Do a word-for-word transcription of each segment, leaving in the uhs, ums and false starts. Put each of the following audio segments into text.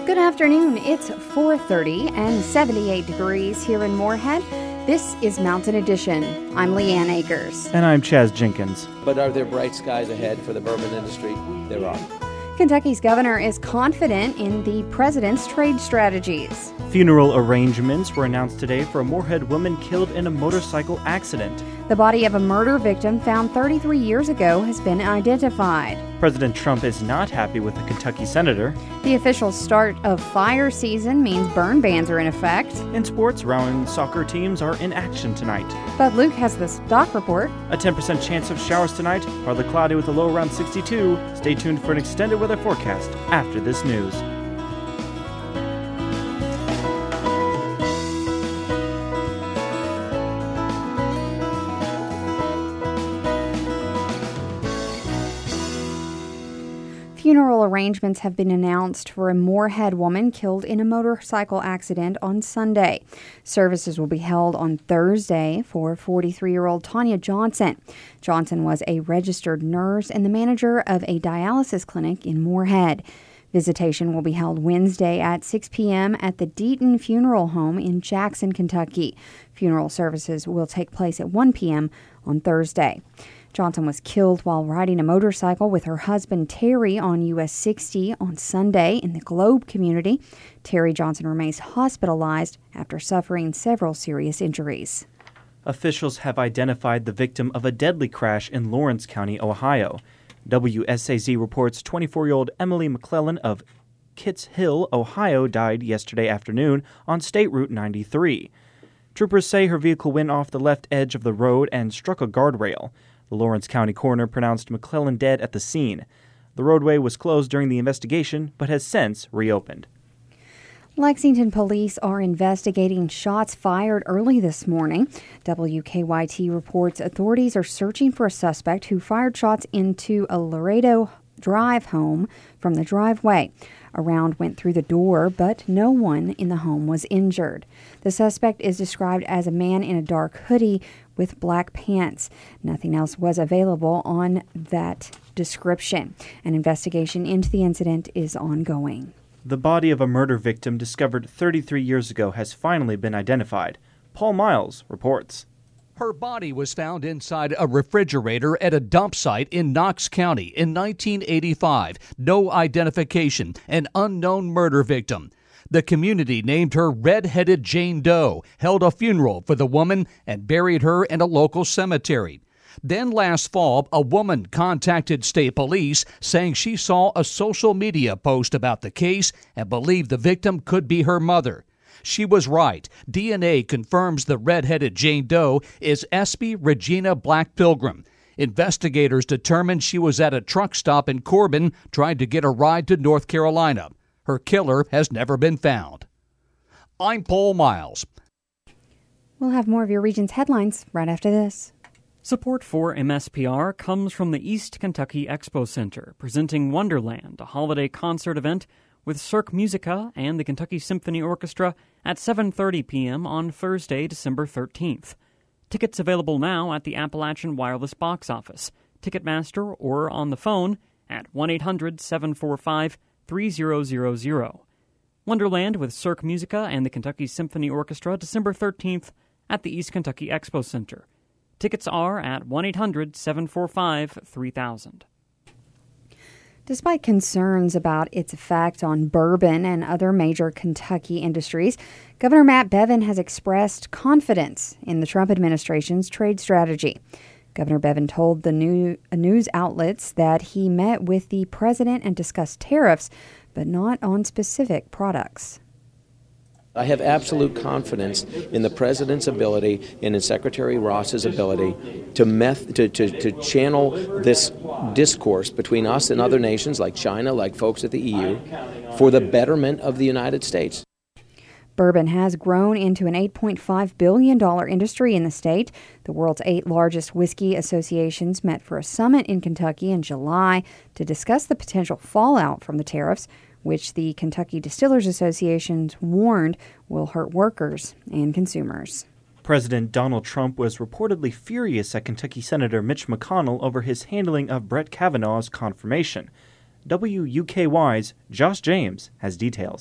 Good afternoon. It's four thirty and seventy-eight degrees here in Moorhead. This is Mountain Edition. I'm Leanne Akers. And I'm Chaz Jenkins. But are there bright skies ahead for the bourbon industry? There are. Kentucky's governor is confident in the president's trade strategies. Funeral arrangements were announced today for a Moorhead woman killed in a motorcycle accident. The body of a murder victim found thirty-three years ago has been identified. President Trump is not happy with the Kentucky senator. The official start of fire season means burn bans are in effect. In sports, Rowan soccer teams are in action tonight. But Luke has the stock report. A ten percent chance of showers tonight, partly cloudy with a low around sixty-two. Stay tuned for an extended weather forecast after this news. Funeral arrangements have been announced for a Moorhead woman killed in a motorcycle accident on Sunday. Services will be held on Thursday for forty-three-year-old Tanya Johnson. Johnson was a registered nurse and the manager of a dialysis clinic in Moorhead. Visitation will be held Wednesday at six p.m. at the Deaton Funeral Home in Jackson, Kentucky. Funeral services will take place at one p.m. on Thursday. Johnson was killed while riding a motorcycle with her husband Terry on U S sixty on Sunday in the Globe community. Terry Johnson remains hospitalized after suffering several serious injuries. Officials have identified the victim of a deadly crash in Lawrence County, Ohio. W S A Z reports twenty-four-year-old Emily McClellan of Kitts Hill, Ohio, died yesterday afternoon on State Route ninety-three. Troopers say her vehicle went off the left edge of the road and struck a guardrail. The Lawrence County coroner pronounced McClellan dead at the scene. The roadway was closed during the investigation, but has since reopened. Lexington police are investigating shots fired early this morning. W K Y T reports authorities are searching for a suspect who fired shots into a Laredo Drive home from the driveway. A round went through the door, but no one in the home was injured. The suspect is described as a man in a dark hoodie with black pants. Nothing else was available on that description. An investigation into the incident is ongoing. The body of a murder victim discovered thirty-three years ago has finally been identified. Paul Miles reports. Her body was found inside a refrigerator at a dump site in Knox County in nineteen eighty-five. No identification, an unknown murder victim. The community named her Red-Headed Jane Doe, held a funeral for the woman, and buried her in a local cemetery. Then last fall, a woman contacted state police saying she saw a social media post about the case and believed the victim could be her mother. She was right. D N A confirms the red-headed Jane Doe is Espy Regina Black Pilgrim. Investigators determined she was at a truck stop in Corbin trying to get a ride to North Carolina. Her killer has never been found. I'm Paul Miles. We'll have more of your region's headlines right after this. Support for M S P R comes from the East Kentucky Expo Center, presenting Wonderland, a holiday concert event with Cirque Musica and the Kentucky Symphony Orchestra at seven thirty p.m. on Thursday, December thirteenth. Tickets available now at the Appalachian Wireless box office, Ticketmaster, or on the phone at one eight hundred seven four five three zero zero zero. Wonderland with Cirque Musica and the Kentucky Symphony Orchestra, December thirteenth at the East Kentucky Expo Center. Tickets are at one eight hundred seven four five three thousand. Despite concerns about its effect on bourbon and other major Kentucky industries, Governor Matt Bevin has expressed confidence in the Trump administration's trade strategy. Governor Bevin told the new, news outlets that he met with the president and discussed tariffs, but not on specific products. I have absolute confidence in the president's ability and in Secretary Ross's ability to, meth- to, to, to channel this discourse between us and other nations like China, like folks at the E U, for the betterment of the United States. Bourbon has grown into an eight point five billion dollars industry in the state. The world's eight largest whiskey associations met for a summit in Kentucky in July to discuss the potential fallout from the tariffs, which the Kentucky Distillers Association warned will hurt workers and consumers. President Donald Trump was reportedly furious at Kentucky Senator Mitch McConnell over his handling of Brett Kavanaugh's confirmation. W U K Y's Josh James has details.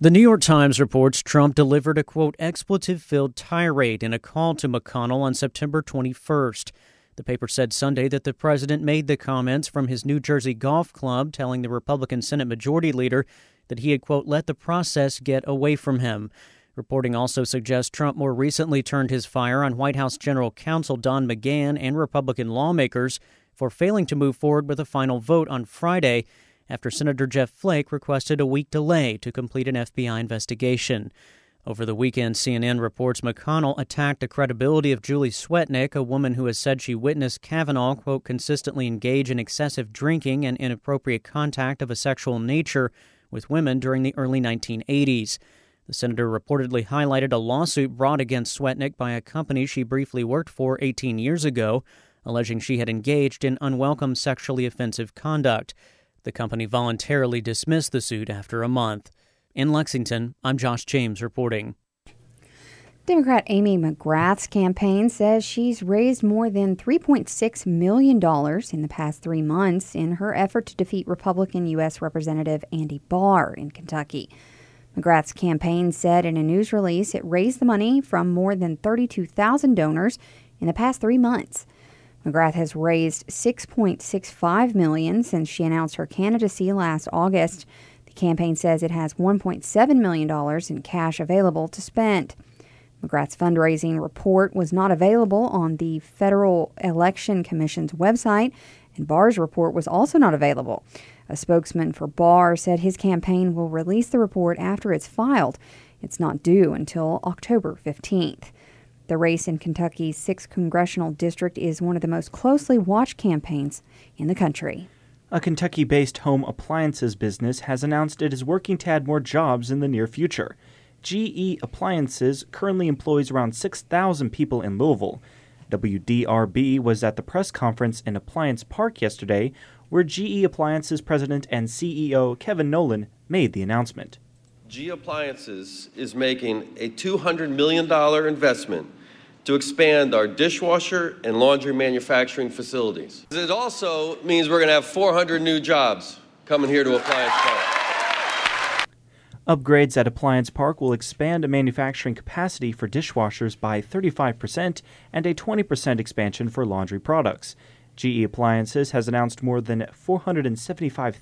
The New York Times reports Trump delivered a, quote, expletive-filled tirade in a call to McConnell on September twenty-first. The paper said Sunday that the president made the comments from his New Jersey golf club, telling the Republican Senate Majority Leader that he had, quote, let the process get away from him. Reporting also suggests Trump more recently turned his fire on White House General Counsel Don McGahn and Republican lawmakers for failing to move forward with a final vote on Friday after Senator Jeff Flake requested a week delay to complete an F B I investigation. Over the weekend, C N N reports McConnell attacked the credibility of Julie Swetnick, a woman who has said she witnessed Kavanaugh, quote, consistently engage in excessive drinking and inappropriate contact of a sexual nature with women during the early nineteen eighties. The senator reportedly highlighted a lawsuit brought against Swetnick by a company she briefly worked for eighteen years ago, alleging she had engaged in unwelcome sexually offensive conduct. The company voluntarily dismissed the suit after a month. In Lexington, I'm Josh James reporting. Democrat Amy McGrath's campaign says she's raised more than three point six million dollars in the past three months in her effort to defeat Republican U S Representative Andy Barr in Kentucky. McGrath's campaign said in a news release it raised the money from more than thirty-two thousand donors in the past three months. McGrath has raised six point six five million dollars since she announced her candidacy last August. The campaign says it has one point seven million dollars in cash available to spend. McGrath's fundraising report was not available on the Federal Election Commission's website, and Barr's report was also not available. A spokesman for Barr said his campaign will release the report after it's filed. It's not due until October fifteenth. The race in Kentucky's sixth congressional district is one of the most closely watched campaigns in the country. A Kentucky-based home appliances business has announced it is working to add more jobs in the near future. G E Appliances currently employs around six thousand people in Louisville. W D R B was at the press conference in Appliance Park yesterday, where G E Appliances president and C E O Kevin Nolan made the announcement. G E Appliances is making a two hundred million dollars investment to expand our dishwasher and laundry manufacturing facilities. It also means we're going to have four hundred new jobs coming here to Appliance Park. Upgrades at Appliance Park will expand manufacturing capacity for dishwashers by thirty-five percent and a twenty percent expansion for laundry products. G E Appliances has announced more than four hundred seventy-five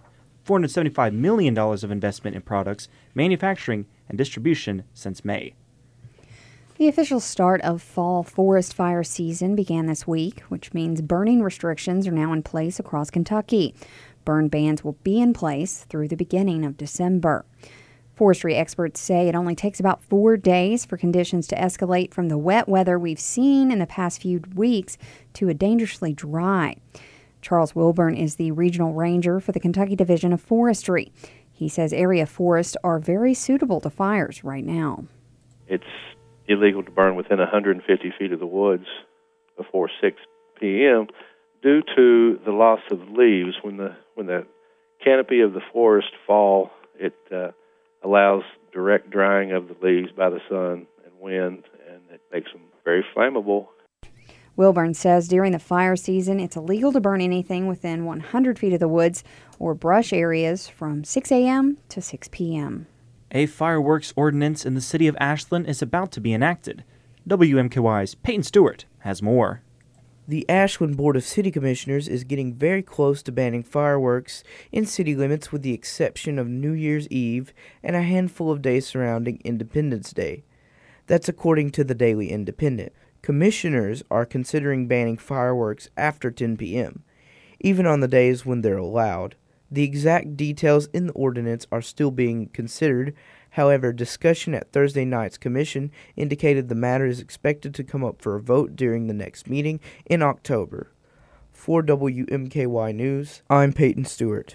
million dollars of investment in products, manufacturing, and distribution since May. The official start of fall forest fire season began this week, which means burning restrictions are now in place across Kentucky. Burn bans will be in place through the beginning of December. Forestry experts say it only takes about four days for conditions to escalate from the wet weather we've seen in the past few weeks to a dangerously dry. Charles Wilburn is the regional ranger for the Kentucky Division of Forestry. He says area forests are very suitable to fires right now. It's illegal to burn within one hundred fifty feet of the woods before six p.m. due to the loss of leaves. When the when the canopy of the forest fall, it uh, allows direct drying of the leaves by the sun and wind, and it makes them very flammable. Wilburn says during the fire season, it's illegal to burn anything within one hundred feet of the woods or brush areas from six a.m. to six p.m. A fireworks ordinance in the city of Ashland is about to be enacted. W M K Y's Peyton Stewart has more. The Ashland Board of City Commissioners is getting very close to banning fireworks in city limits with the exception of New Year's Eve and a handful of days surrounding Independence Day. That's according to the Daily Independent. Commissioners are considering banning fireworks after ten p.m., even on the days when they're allowed. The exact details in the ordinance are still being considered. However, discussion at Thursday night's commission indicated the matter is expected to come up for a vote during the next meeting in October. For W M K Y News, I'm Peyton Stewart.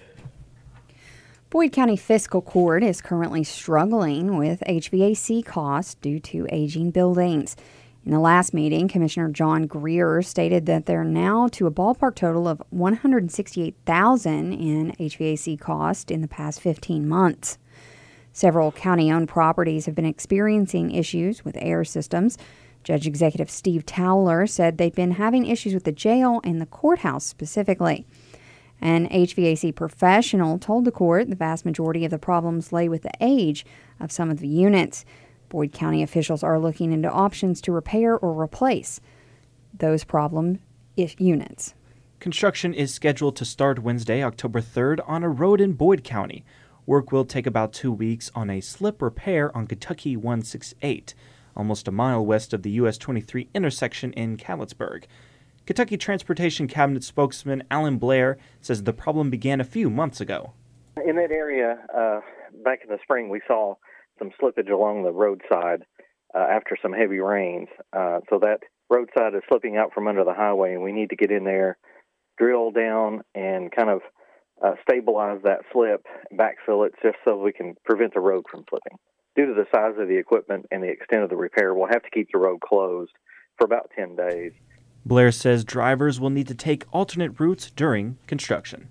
Boyd County Fiscal Court is currently struggling with H V A C costs due to aging buildings. In the last meeting, Commissioner John Greer stated that they're now to a ballpark total of one hundred sixty-eight thousand dollars in H V A C cost in the past fifteen months. Several county-owned properties have been experiencing issues with air systems. Judge Executive Steve Towler said they've been having issues with the jail and the courthouse specifically. An H V A C professional told the court the vast majority of the problems lay with the age of some of the units. Boyd County officials are looking into options to repair or replace those problem units. Construction is scheduled to start Wednesday, October third, on a road in Boyd County. Work will take about two weeks on a slip repair on Kentucky one sixty-eight, almost a mile west of the U S twenty-three intersection in Catlettsburg. Kentucky Transportation Cabinet spokesman Alan Blair says the problem began a few months ago. In that area, uh, back in the spring, we saw some slippage along the roadside uh, after some heavy rains. Uh, so that roadside is slipping out from under the highway, and we need to get in there, drill down, and kind of uh, stabilize that slip, backfill it, just so we can prevent the road from slipping. Due to the size of the equipment and the extent of the repair, we'll have to keep the road closed for about ten days. Blair says drivers will need to take alternate routes during construction.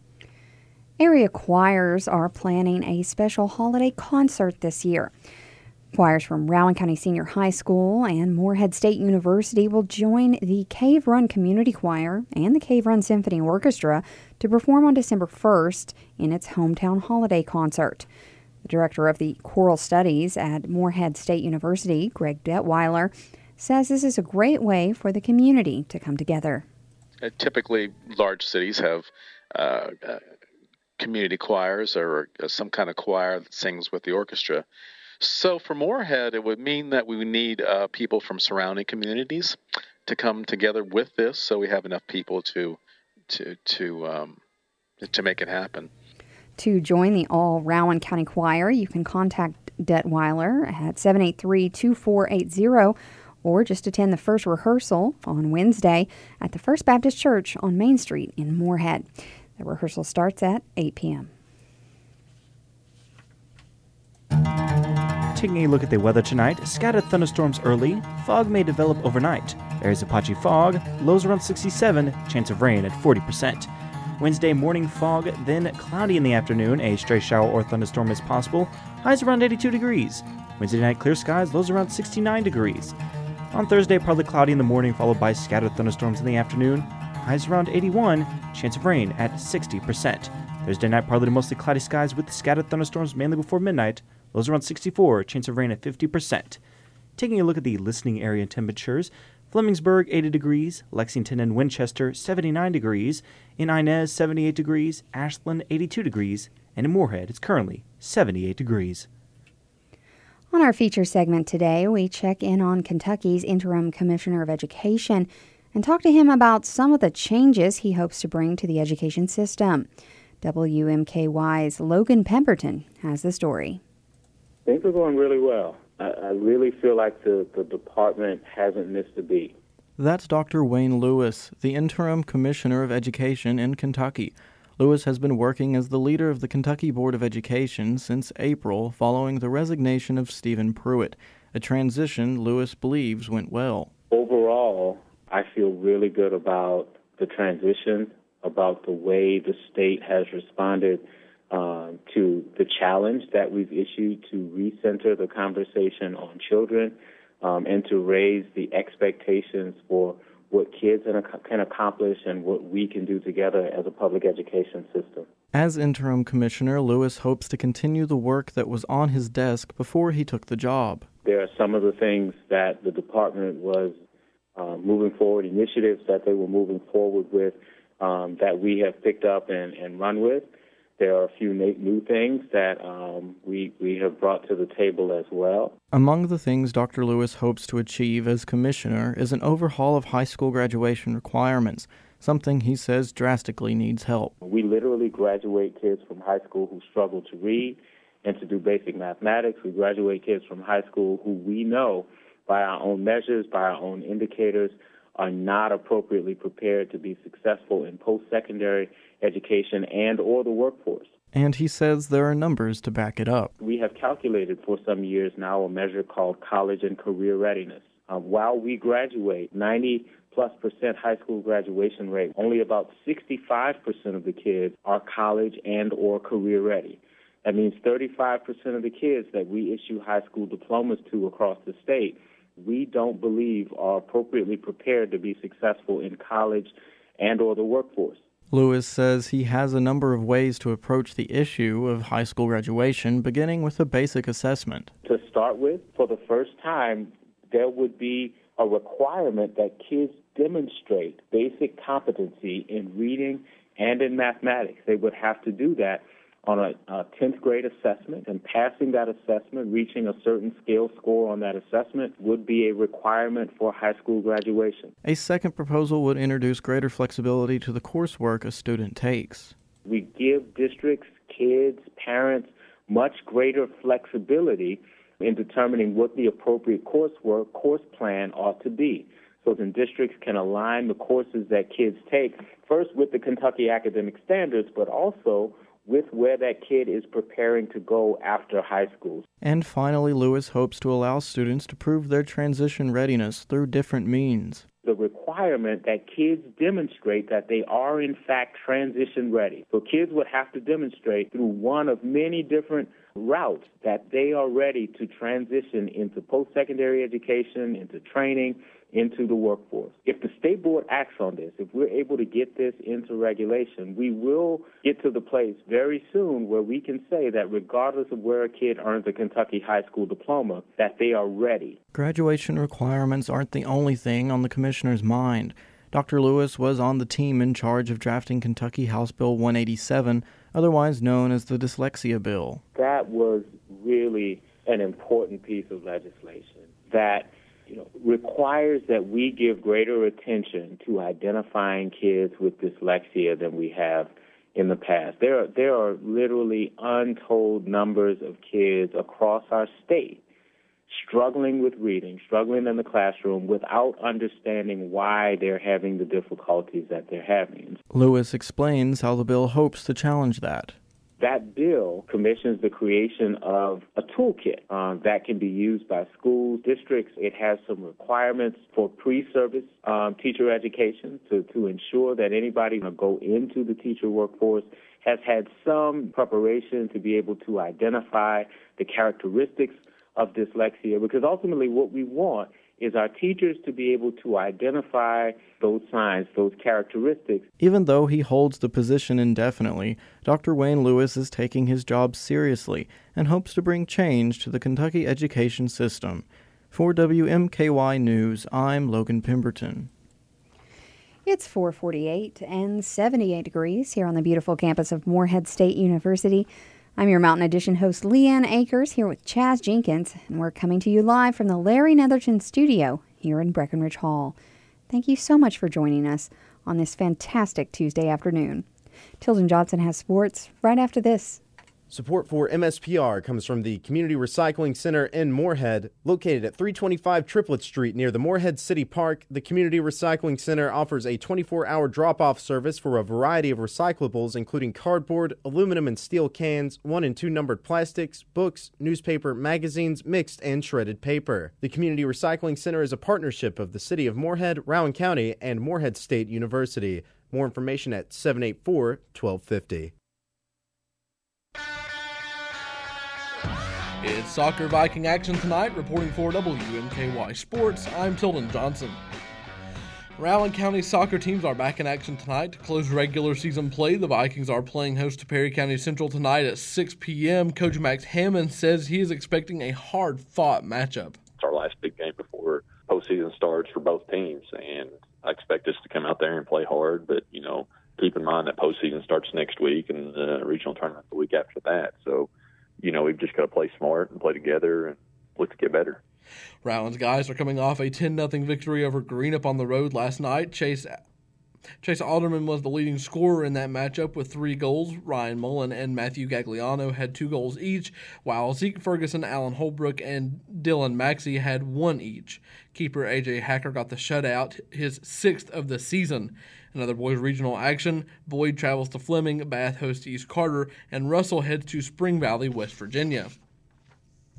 Area choirs are planning a special holiday concert this year. Choirs from Rowan County Senior High School and Morehead State University will join the Cave Run Community Choir and the Cave Run Symphony Orchestra to perform on December first in its hometown holiday concert. The director of the choral studies at Morehead State University, Greg Detweiler, says this is a great way for the community to come together. Uh, typically, large cities have uh, uh, community choirs or uh, some kind of choir that sings with the orchestra. So for Morehead, it would mean that we need uh, people from surrounding communities to come together with this, so we have enough people to to to um, to make it happen. To join the All Rowan County Choir, you can contact Detweiler at seven eight three, two four eight zero or just attend the first rehearsal on Wednesday at the First Baptist Church on Main Street in Morehead. The rehearsal starts at eight p.m. Taking a look at the weather tonight, scattered thunderstorms early, fog may develop overnight. Areas of patchy fog, lows around sixty-seven, chance of rain at forty percent. Wednesday morning fog, then cloudy in the afternoon, a stray shower or thunderstorm is possible, highs around eighty-two degrees. Wednesday night clear skies, lows around sixty-nine degrees. On Thursday, partly cloudy in the morning, followed by scattered thunderstorms in the afternoon, highs around eighty-one, chance of rain at sixty percent. Thursday night, partly to mostly cloudy skies with scattered thunderstorms mainly before midnight, lows around sixty-four, chance of rain at fifty percent. Taking a look at the listening area temperatures, Flemingsburg eighty degrees, Lexington and Winchester seventy-nine degrees, in Inez seventy-eight degrees, Ashland eighty-two degrees, and in Morehead it's currently seventy-eight degrees. On our feature segment today, we check in on Kentucky's interim commissioner of education and talk to him about some of the changes he hopes to bring to the education system. W M K Y's Logan Pemberton has the story. Things are going really well. I, I really feel like the, the department hasn't missed a beat. That's Doctor Wayne Lewis, the interim commissioner of education in Kentucky. Lewis has been working as the leader of the Kentucky Board of Education since April following the resignation of Stephen Pruitt, a transition Lewis believes went well. Overall, I feel really good about the transition, about the way the state has responded um, to the challenge that we've issued to recenter the conversation on children um, and to raise the expectations for what kids can accomplish and what we can do together as a public education system. As interim commissioner, Lewis hopes to continue the work that was on his desk before he took the job. There are some of the things that the department was uh, moving forward, initiatives that they were moving forward with um, that we have picked up and, and run with. There are a few new things that um, we, we have brought to the table as well. Among the things Doctor Lewis hopes to achieve as commissioner is an overhaul of high school graduation requirements, something he says drastically needs help. We literally graduate kids from high school who struggle to read and to do basic mathematics. We graduate kids from high school who we know by our own measures, by our own indicators, are not appropriately prepared to be successful in post-secondary education and or the workforce. And he says there are numbers to back it up. We have calculated for some years now a measure called college and career readiness. Uh, while we graduate, ninety plus percent high school graduation rate, only about sixty-five percent of the kids are college and or career ready. That means thirty-five percent of the kids that we issue high school diplomas to across the state, we don't believe are appropriately prepared to be successful in college and or the workforce. Lewis says he has a number of ways to approach the issue of high school graduation, beginning with a basic assessment. To start with, for the first time, there would be a requirement that kids demonstrate basic competency in reading and in mathematics. They would have to do that on a, a tenth grade assessment, and passing that assessment, reaching a certain scale score on that assessment, would be a requirement for high school graduation. A second proposal would introduce greater flexibility to the coursework a student takes. We give districts, kids, parents much greater flexibility in determining what the appropriate coursework, course plan ought to be. So then districts can align the courses that kids take, first with the Kentucky academic standards, but also with where that kid is preparing to go after high school. And finally, Lewis hopes to allow students to prove their transition readiness through different means. The requirement that kids demonstrate that they are in fact transition ready. So kids would have to demonstrate through one of many different routes that they are ready to transition into post-secondary education, into training, into the workforce. If the state board acts on this, if we're able to get this into regulation, we will get to the place very soon where we can say that regardless of where a kid earns a Kentucky high school diploma, that they are ready. Graduation requirements aren't the only thing on the commissioner's mind. Doctor Lewis was on the team in charge of drafting Kentucky House Bill one eighty-seven, otherwise known as the Dyslexia Bill. That was really an important piece of legislation that you know, requires that we give greater attention to identifying kids with dyslexia than we have in the past. There are, there are literally untold numbers of kids across our state struggling with reading, struggling in the classroom without understanding why they're having the difficulties that they're having. Lewis explains how the bill hopes to challenge that. That bill commissions the creation of a toolkit uh, that can be used by schools, districts. It has some requirements for pre-service um, teacher education to, to ensure that anybody who go into the teacher workforce has had some preparation to be able to identify the characteristics of dyslexia, because ultimately what we want is our teachers to be able to identify those signs, those characteristics. Even though he holds the position indefinitely, Doctor Wayne Lewis is taking his job seriously and hopes to bring change to the Kentucky education system. For W M K Y News, I'm Logan Pemberton. It's four forty-eight and seventy-eight degrees here on the beautiful campus of Morehead State University. I'm your Mountain Edition host, Leanne Akers, here with Chaz Jenkins, and we're coming to you live from the Larry Netherton studio here in Breckenridge Hall. Thank you so much for joining us on this fantastic Tuesday afternoon. Tilden Johnson has sports right after this. Support for M S P R comes from the Community Recycling Center in Morehead, located at three twenty-five Triplet Street near the Morehead City Park. The Community Recycling Center offers a twenty-four hour drop-off service for a variety of recyclables, including cardboard, aluminum and steel cans, one and two numbered plastics, books, newspaper, magazines, mixed and shredded paper. The Community Recycling Center is a partnership of the City of Morehead, Rowan County, and Morehead State University. More information at seven eight four, one two five zero. It's Soccer Viking action tonight. Reporting for W M K Y Sports, I'm Tilden Johnson. Rowan County soccer teams are back in action tonight. To close regular season play, the Vikings are playing host to Perry County Central tonight at six p.m. Coach Max Hammond says he is expecting a hard-fought matchup. It's our last big game before postseason starts for both teams, and I expect us to come out there and play hard, but, you know, keep in mind that postseason starts next week and the regional tournament the week after that, so you know, we've just got to play smart and play together and look to get better. Rowan's guys are coming off a ten nothing victory over Greenup on the road last night. Chase Chase Alderman was the leading scorer in that matchup with three goals. Ryan Mullen and Matthew Gagliano had two goals each, while Zeke Ferguson, Alan Holbrook, and Dylan Maxey had one each. Keeper A J Hacker got the shutout, his sixth of the season. Another boys regional action, Boyd travels to Fleming, Bath hosts East Carter, and Russell heads to Spring Valley, West Virginia.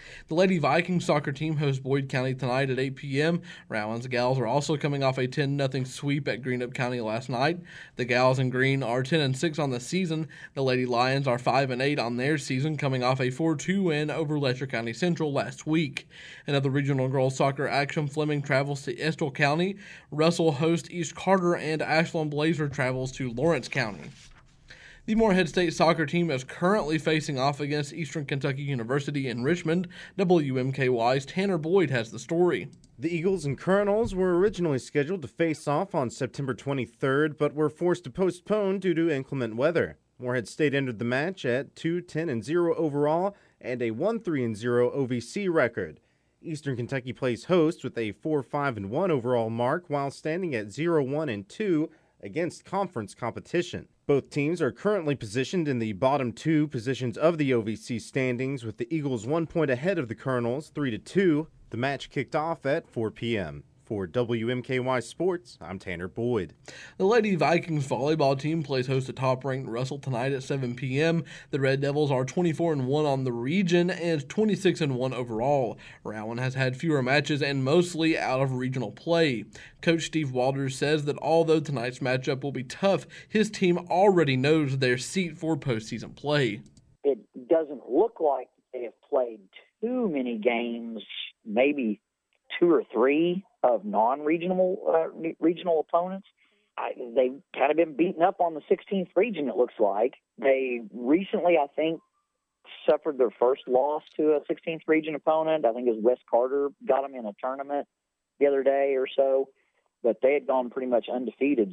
The Lady Vikings soccer team hosts Boyd County tonight at eight p.m. Rowan's Gals are also coming off a ten nothing sweep at Greenup County last night. The Gals in green are ten and six on the season. The Lady Lions are five and eight on their season, coming off a four two win over Letcher County Central last week. Another regional girls soccer action, Fleming travels to Estill County. Russell hosts East Carter, and Ashland Blazer travels to Lawrence County. The Moorhead State soccer team is currently facing off against Eastern Kentucky University in Richmond. W M K Y's Tanner Boyd has the story. The Eagles and Colonels were originally scheduled to face off on September twenty-third, but were forced to postpone due to inclement weather. Moorhead State entered the match at two ten and zero overall and a one three and zero O V C record. Eastern Kentucky plays host with a four five and one overall mark while standing at zero one and two against conference competition. Both teams are currently positioned in the bottom two positions of the O V C standings, with the Eagles one point ahead of the Colonels, three to two. The match kicked off at four p.m. For W M K Y Sports, I'm Tanner Boyd. The Lady Vikings volleyball team plays host to top-ranked Russell tonight at seven p.m. The Red Devils are twenty-four and one on the region and twenty-six and one overall. Rowan has had fewer matches and mostly out of regional play. Coach Steve Walters says that although tonight's matchup will be tough, his team already knows their seat for postseason play. It doesn't look like they have played too many games, maybe two or three of non-regional uh, regional opponents. I, they've kind of been beaten up on the sixteenth region, it looks like. They recently, I think, suffered their first loss to a sixteenth region opponent. I think it was West Carter got them in a tournament the other day or so, but they had gone pretty much undefeated.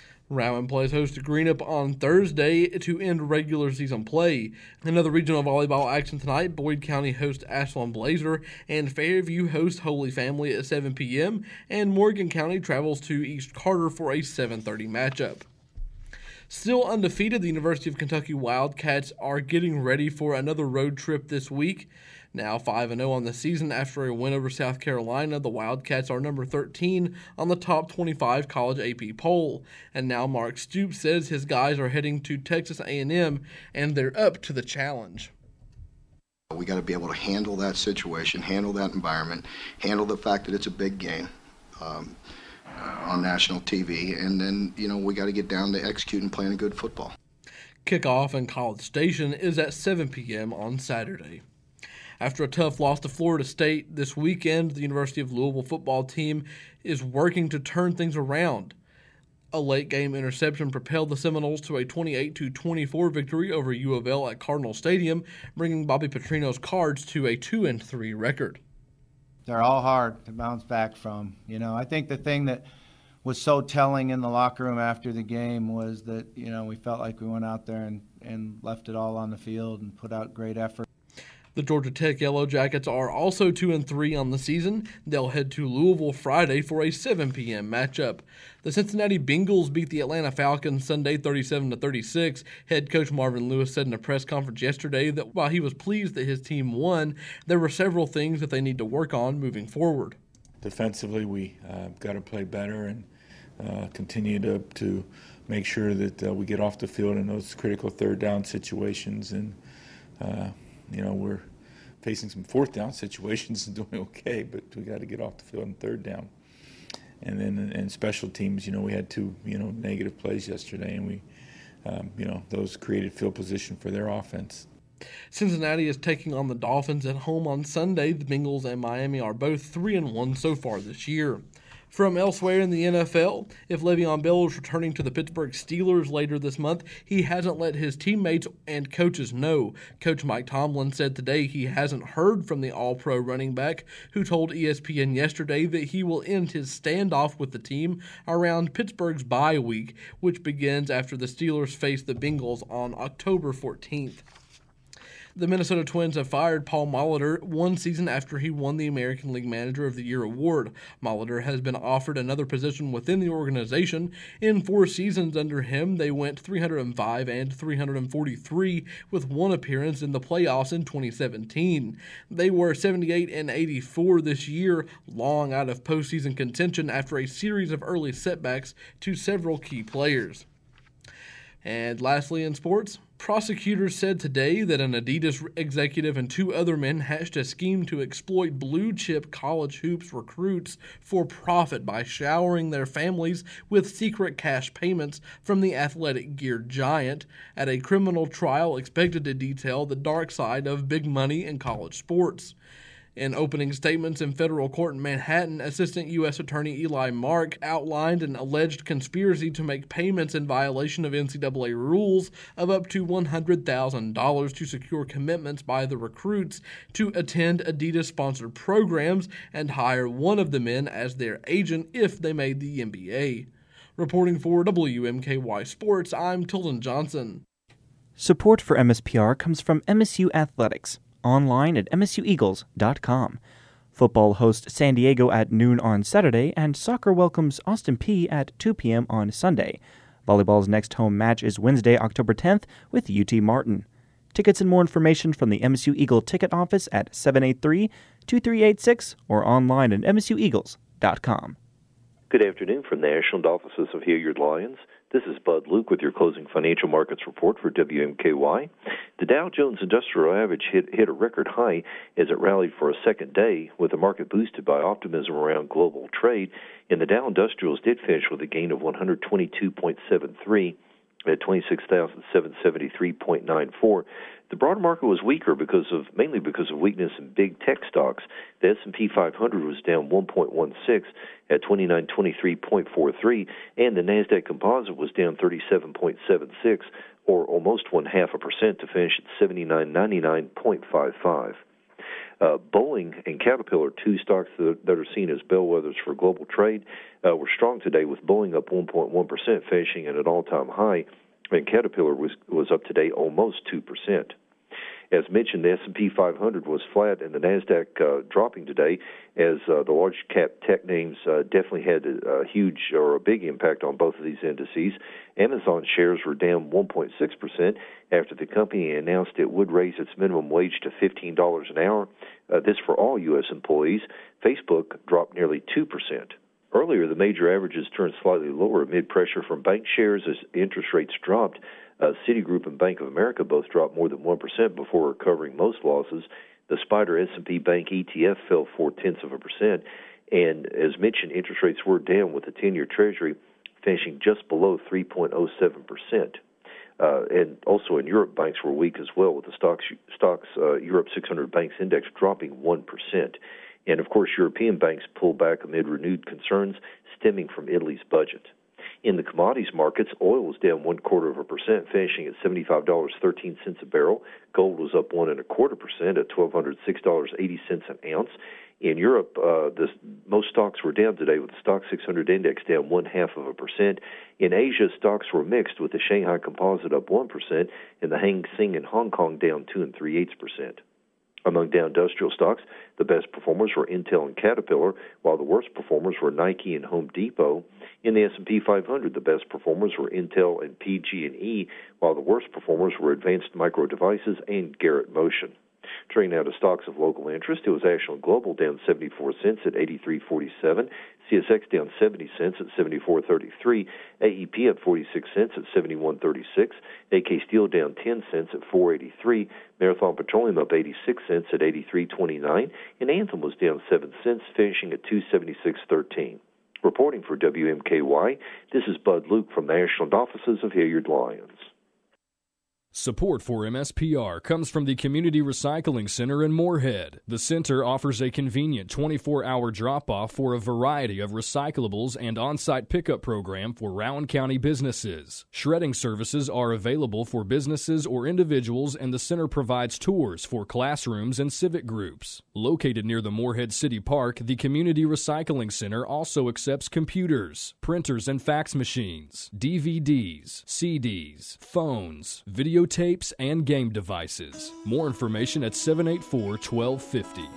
Rowan plays host to Greenup on Thursday to end regular season play. Another regional volleyball action tonight, Boyd County hosts Ashland Blazer, and Fairview hosts Holy Family at seven p.m., and Morgan County travels to East Carter for a seven thirty matchup. Still undefeated, the University of Kentucky Wildcats are getting ready for another road trip this week. Now five and oh on the season after a win over South Carolina, the Wildcats are number thirteen on the top twenty-five college A P poll. And now Mark Stoops says his guys are heading to Texas A and M, and they're up to the challenge. We got to be able to handle that situation, handle that environment, handle the fact that it's a big game um, on national T V, and then, you know, we got to get down to executing playing a good football. Kickoff in College Station is at seven p.m. on Saturday. After a tough loss to Florida State this weekend, the University of Louisville football team is working to turn things around. A late-game interception propelled the Seminoles to a twenty-eight to twenty-four victory over U of L at Cardinal Stadium, bringing Bobby Petrino's Cards to a two and three record. They're all hard to bounce back from. You know, I think the thing that was so telling in the locker room after the game was that, you know, we felt like we went out there and, and left it all on the field and put out great effort. The Georgia Tech Yellow Jackets are also two and three on the season. They'll head to Louisville Friday for a seven p.m. matchup. The Cincinnati Bengals beat the Atlanta Falcons Sunday thirty-seven to thirty-six. Head coach Marvin Lewis said in a press conference yesterday that while he was pleased that his team won, there were several things that they need to work on moving forward. Defensively, we uh, got to play better and uh, continue to to make sure that uh, we get off the field in those critical third down situations. And uh, you know, we're facing some fourth down situations and doing okay, but we got to get off the field in third down. And then in, in special teams, you know, we had two, you know, negative plays yesterday, and we, um, you know, those created field position for their offense. Cincinnati is taking on the Dolphins at home on Sunday. The Bengals and Miami are both three and one so far this year. From elsewhere in the N F L, if Le'Veon Bell is returning to the Pittsburgh Steelers later this month, he hasn't let his teammates and coaches know. Coach Mike Tomlin said today he hasn't heard from the All-Pro running back, who told E S P N yesterday that he will end his standoff with the team around Pittsburgh's bye week, which begins after the Steelers face the Bengals on October fourteenth. The Minnesota Twins have fired Paul Molitor one season after he won the American League Manager of the Year award. Molitor has been offered another position within the organization. In four seasons under him, they went three hundred five and three hundred forty-three, with one appearance in the playoffs in twenty seventeen. They were seventy-eight and eighty-four this year, long out of postseason contention after a series of early setbacks to several key players. And lastly in sports, Prosecutors said today that an Adidas executive and two other men hatched a scheme to exploit blue-chip college hoops recruits for profit by showering their families with secret cash payments from the athletic gear giant at a criminal trial expected to detail the dark side of big money in college sports. In opening statements in federal court in Manhattan, Assistant U S Attorney Eli Mark outlined an alleged conspiracy to make payments in violation of N C double A rules of up to one hundred thousand dollars to secure commitments by the recruits to attend Adidas-sponsored programs and hire one of the men as their agent if they made the N B A. Reporting for W M K Y Sports, I'm Tilden Johnson. Support for M S P R comes from M S U Athletics. Online at M S U Eagles dot com. Football hosts San Diego at noon on Saturday, and soccer welcomes Austin Peay at two p.m. on Sunday. Volleyball's next home match is Wednesday, October tenth, with U T Martin. Tickets and more information from the M S U Eagle ticket office at seven eight three, two three eight six or online at M S U Eagles dot com. Good afternoon from the National Offices of Hilliard Lyons. This is Bud Luke with your closing financial markets report for W M K Y. The Dow Jones Industrial Average hit, hit a record high as it rallied for a second day, with the market boosted by optimism around global trade. And the Dow Industrials did finish with a gain of one hundred twenty-two point seven three at twenty-six thousand seven hundred seventy-three point nine four. The broader market was weaker because of mainly because of weakness in big tech stocks. The S and P five hundred was down one point one six at twenty-nine twenty-three point four three, and the Nasdaq Composite was down thirty-seven point seven six, or almost one half a percent, to finish at seventy-nine ninety-nine point five five. Uh, Boeing and Caterpillar, two stocks that, that are seen as bellwethers for global trade, uh, were strong today, with Boeing up one point one percent, finishing at an all-time high, and Caterpillar was was up today almost two percent. As mentioned, the S and P five hundred was flat, and the Nasdaq uh, dropping today, as uh, the large cap tech names uh, definitely had a, a huge or a big impact on both of these indices. Amazon shares were down one point six percent after the company announced it would raise its minimum wage to fifteen dollars an hour. Uh, this for all U S employees. Facebook dropped nearly two percent. Earlier, the major averages turned slightly lower amid pressure from bank shares as interest rates dropped. Uh, Citigroup and Bank of America both dropped more than one percent before recovering most losses. The Spider S and P Bank E T F fell four-tenths of a percent. And as mentioned, interest rates were down, with the ten-year Treasury finishing just below three point oh seven percent. Uh, and also in Europe, banks were weak as well, with the stocks, stocks uh, Europe six hundred Banks Index dropping one percent. And, of course, European banks pulled back amid renewed concerns stemming from Italy's budget. In the commodities markets, oil was down one quarter of a percent, finishing at seventy-five dollars and thirteen cents a barrel. Gold was up one and a quarter percent at twelve hundred six dollars and eighty cents an ounce. In Europe, uh, the, most stocks were down today, with the Stock six hundred index down one half of a percent. In Asia, stocks were mixed, with the Shanghai Composite up one percent and the Hang Seng in Hong Kong down two and three eighths percent. Among Dow Industrial stocks, the best performers were Intel and Caterpillar, while the worst performers were Nike and Home Depot. In the S and P five hundred, the best performers were Intel and P G and E, while the worst performers were Advanced Micro Devices and Garrett Motion. Turning now to stocks of local interest, it was Ashland Global down seventy-four cents at eighty-three forty-seven, C S X down seventy cents at seventy-four thirty-three, A E P up forty-six cents at seventy-one thirty-six, A K Steel down ten cents at four eighty-three, Marathon Petroleum up eighty-six cents at eighty-three twenty-nine, and Anthem was down seven cents, finishing at two seventy-six thirteen. Reporting for W M K Y, this is Bud Luke from the National Offices of Hilliard Lyons. Support for M S P R comes from the Community Recycling Center in Moorhead. The center offers a convenient twenty-four hour drop-off for a variety of recyclables and on-site pickup program for Rowan County businesses. Shredding services are available for businesses or individuals, and the center provides tours for classrooms and civic groups. Located near the Moorhead City Park, the Community Recycling Center also accepts computers, printers and fax machines, D V Ds, C Ds, phones, video tapes, and game devices. More information at seven eight four, one two five zero.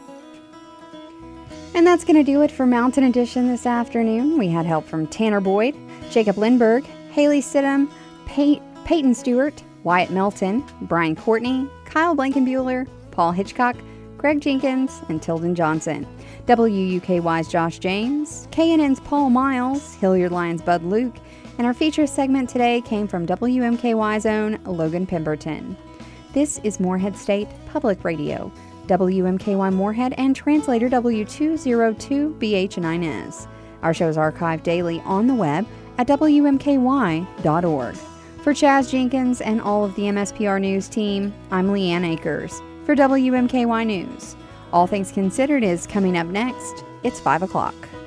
And that's going to do it for Mountain Edition this afternoon. We had help from Tanner Boyd, Jacob Lindberg, Haley Sidham, Pey- Peyton Stewart, Wyatt Melton, Brian Courtney, Kyle Blankenbuehler, Paul Hitchcock, Greg Jenkins, and Tilden Johnson. W U K Y's Josh James, K N N's Paul Miles, Hilliard Lyons' Bud Luke, And our feature segment today came from W M K Y's own Logan Pemberton. This is Morehead State Public Radio, W M K Y Morehead and translator W two oh two B H nine S. Our show is archived daily on the web at W M K Y dot org. For Chaz Jenkins and all of the M S P R News team, I'm Leanne Akers for W M K Y News. All Things Considered is coming up next. It's five o'clock.